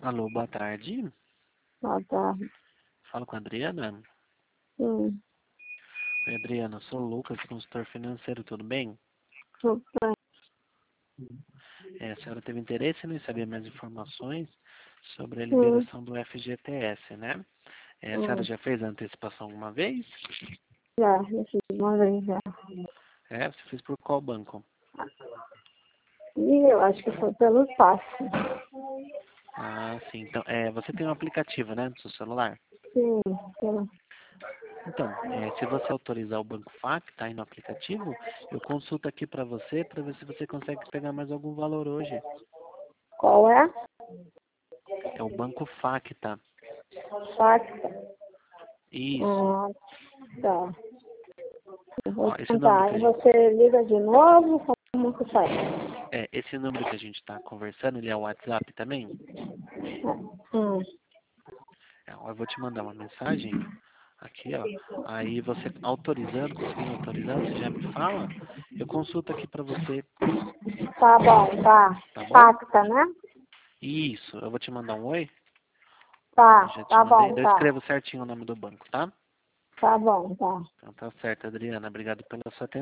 Alô, boa tarde. Boa tarde. Falo com a Adriana. Sim, Oi, Adriana, eu sou o Lucas, consultor financeiro, tudo bem? tudo bem. A senhora teve interesse em saber mais informações sobre a Sim, liberação do FGTS, né? A senhora sim. já fez a antecipação alguma vez? Já fiz uma vez já. Você fez por qual banco? E eu acho que foi pelo passe. Ah, sim. Então, você tem um aplicativo, né, no seu celular? Sim, pelo... Então, se você autorizar o Banco FAC, tá aí no aplicativo, eu consulto aqui para ver se você consegue pegar mais algum valor hoje. Qual é? É o Banco FAC, tá? Fax. Isso. Ah, tá. Eu vou Ó, esse número tentar. que a Aí gente, você liga de novo, como que faz? esse número que a gente está conversando, ele é o WhatsApp também? Hum, Ó, eu vou te mandar uma mensagem aqui, ó. Aí você autorizando, conseguindo autorizar, você já me fala. Eu consulto aqui para você, tá bom, tá. tá bom? Facta, né? Isso, eu vou te mandar um oi. Ó, Tá, já te tá mandei. bom, Daí eu tá. escrevo certinho o nome do banco, tá? Tá bom, tá. Então tá certo, Adriana. Obrigado pela sua atenção.